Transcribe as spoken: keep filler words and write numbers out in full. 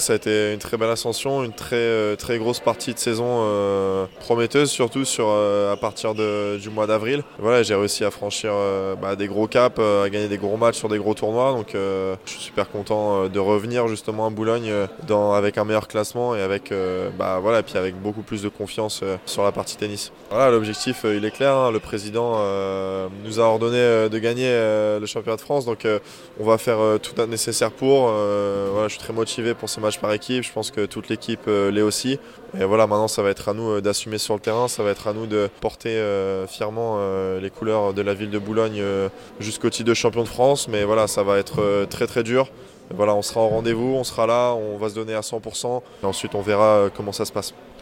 Ça a été une très belle ascension, une très, euh, très grosse partie de saison euh, prometteuse, surtout sur, euh, à partir de, du mois d'avril. Voilà, j'ai réussi à franchir euh, bah, des gros caps, euh, à gagner des gros matchs sur des gros tournois. Donc euh, je suis super content euh, de revenir justement à Boulogne euh, dans, avec un meilleur classement et avec, euh, bah, voilà, et puis avec beaucoup plus de confiance euh, sur la partie tennis. Voilà, l'objectif euh, il est clair, hein. Le président euh, nous a ordonné euh, de gagner euh, le championnat de France. Donc euh, on va faire euh, tout le nécessaire pour. Euh, voilà, je suis très motivé pour ce match par équipe, je pense que toute l'équipe euh, l'est aussi. Et voilà, maintenant ça va être à nous euh, d'assumer sur le terrain, ça va être à nous de porter euh, fièrement euh, les couleurs de la ville de Boulogne euh, jusqu'au titre de champion de France. Mais voilà, ça va être euh, très très dur. Et voilà, on sera au rendez-vous, on sera là, on va se donner à cent pour cent et ensuite on verra euh, comment ça se passe.